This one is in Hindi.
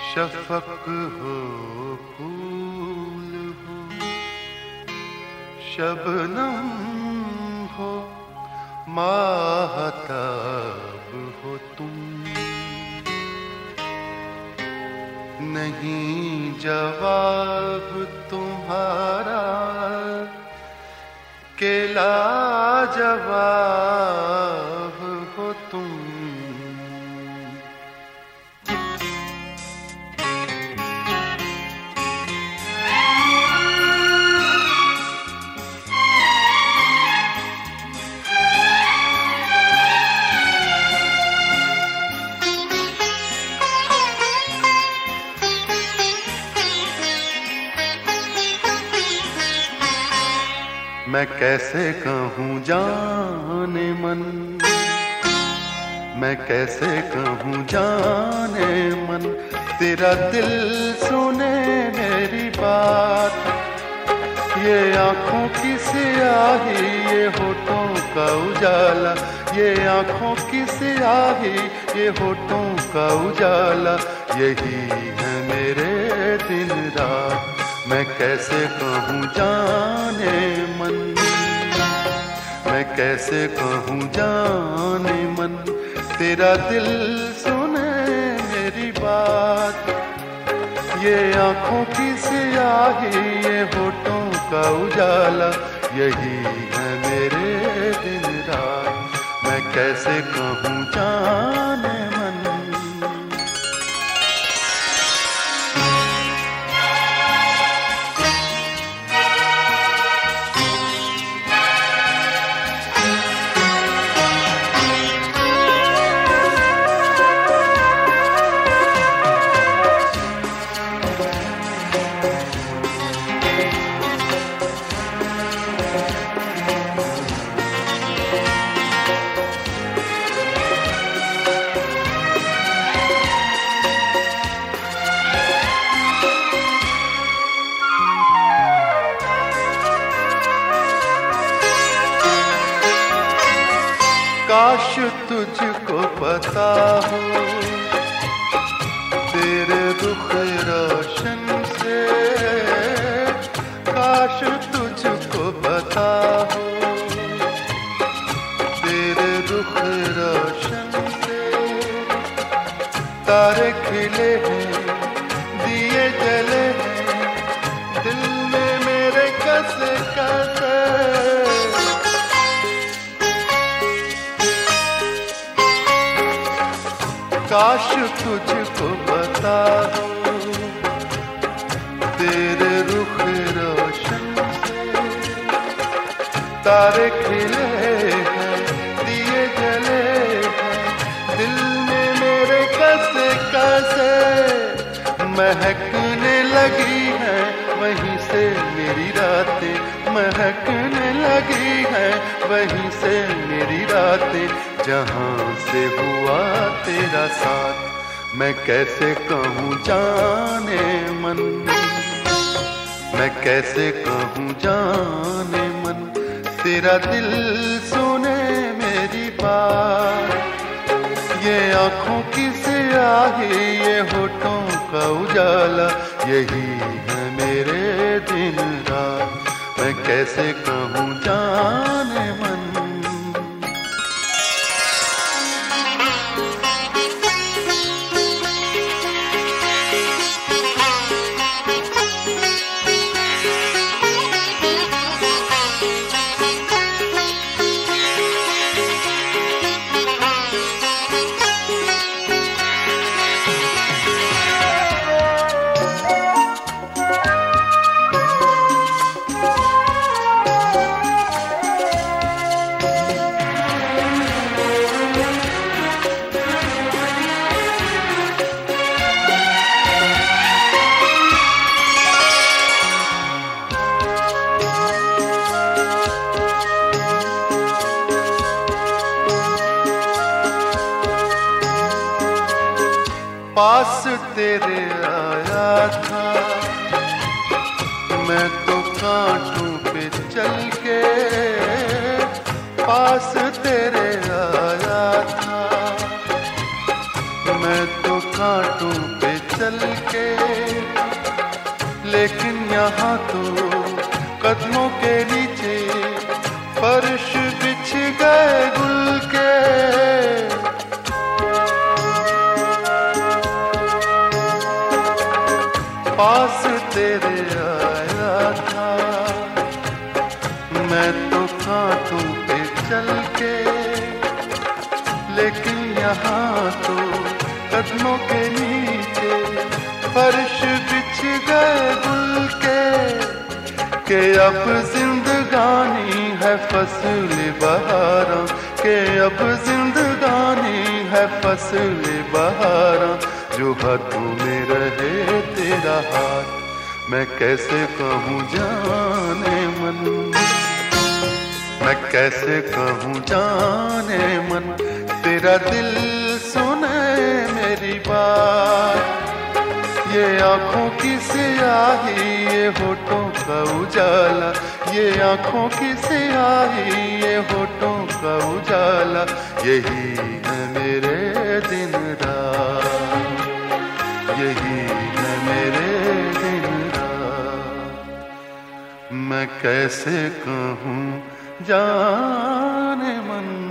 शफक हो फूल हो, शबनम हो माहताब हो तुम, नहीं जवाब तुम्हारा के लाजवाब हो तुम। मैं कैसे कहूँ जाने मन, मैं कैसे कहूँ जाने मन, तेरा दिल सुने मेरी बात। ये आँखों की स्याही, ये होठों का उजाला, ये आँखों की स्याही, ये होठों का उजाला, यही है मेरे दिन रात। मैं कैसे कहूँ जाने मन, मैं कैसे कहूँ जाने मन, तेरा दिल सुने मेरी बात। ये आँखों की स्याही, ये होठों का उजाला, यही है मेरे दिन रात। मैं कैसे कहूँ जाने मन। काश तुझको पता हो तेरे रुख रोशन से, काश तुझको पता हो तेरे रुख रोशन से। तारे खिले हैं, दिए जले हैं, दिल में मेरे कसे कसे। काश तुझको बता हो तेरे रुख रोशन से। तारे खिले हैं, दिए जले हैं, दिल में मेरे कसे कसे। महकने लगी है वहीं से मेरी रातें, महकने लगी है वहीं से मेरी रातें, जहाँ से हुआ तेरा साथ। मैं कैसे कहूँ जाने मन, मैं कैसे कहूँ जाने मन, तेरा दिल सुने मेरी बात। ये आँखों की स्याही, ये होठों का उजाला, यही है मेरे दिन रात। मैं कैसे कहूँ जाने मन। पास तेरे आया था मैं तो कांटों पे चल के, पास तेरे आया था मैं तो कांटों पे चल के, लेकिन यहाँ तो कदमों के नीचे फर्श बिछ गए गुल के। पास तेरे आया था मैं तो कांटों पे चल के, लेकिन यहाँ तो कदमों के नीचे फर्श बिछ गए गुल के अब जिंदगानी है फसल बहारा, के अब जिंदगानी है फसल बहारा। जो हाथों में रहे तेरा हाथ, मैं कैसे कहूँ जाने मन, मैं कैसे कहूँ जाने मन, तेरा दिल सुने मेरी बात। ये आँखों की स्याही, ये होठों का उजाला, ये आँखों की स्याही, ये होठों का उजाला, यही है मेरे दिन रात, यही है मेरे दिन रात। मैं कैसे कहूँ जाने मन।